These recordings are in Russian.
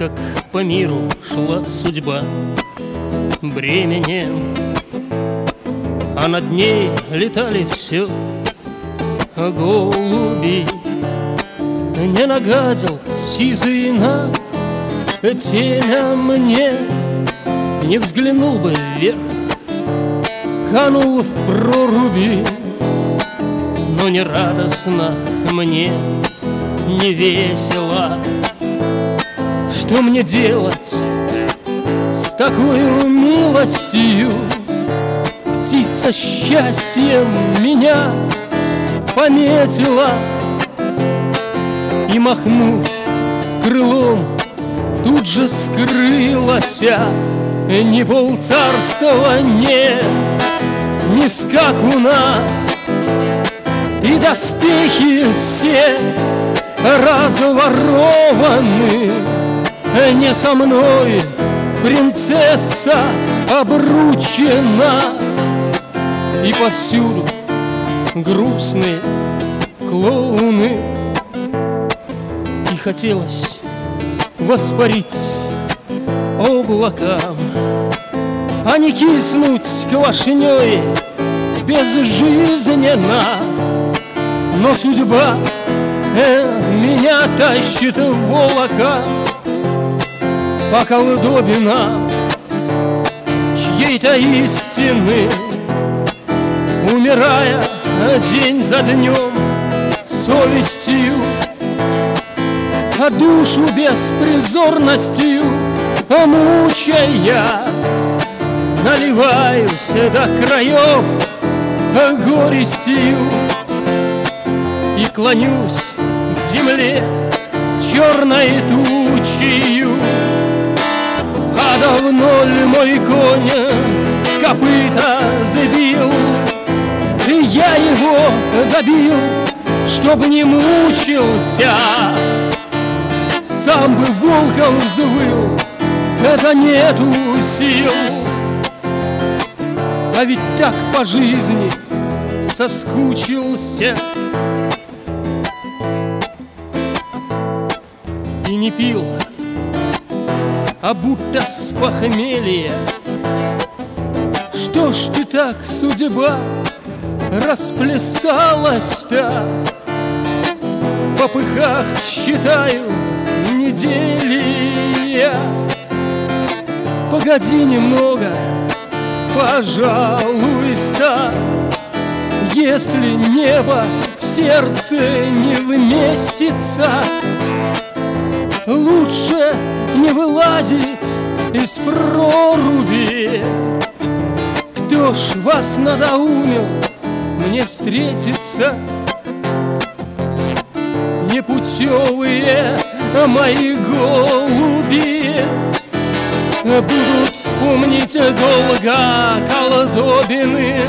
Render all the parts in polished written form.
как по миру шла судьба бременем, а над ней летали все голуби. Не нагадил сизый на темя мне, не взглянул бы вверх, канул в проруби. Но не радостно мне, не весело. Что мне делать с такой милостью? Птица счастьем меня пометила, и, махнув крылом, тут же скрылась. Ни полцарства нет, ни скакуна, и доспехи все разворованы. Не со мной принцесса обручена, и повсюду грустные клоуны. И хотелось воспарить облакам, а не киснуть квашней безжизненно. Но судьба меня тащит в волока по колдобинам чьей-то истины, умирая день за днем совестью, а душу беспризорностью мучая. Наливаюсь до краев горестью и клонюсь к земле черной тучею. А давно ли мой конь копыта забил, и я его добил, чтоб не мучился? Сам бы волком взвыл, это нету сил. А ведь так по жизни соскучился. И не пил, а будто с похмелья. Что ж ты так, судьба, расплясалась-то? В попыхах считаю недели я. Погоди немного, пожалуйста, если небо в сердце не вместится, лучше не вылазить из проруби. Кто ж вас надоумил мне встретиться? Непутевые мои голуби будут помнить долго колдобины,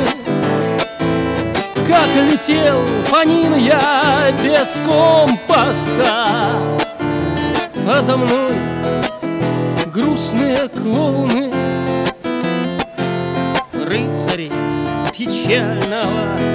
как летел по ним я без компаса, а за мной грустные клоуны, рыцари печального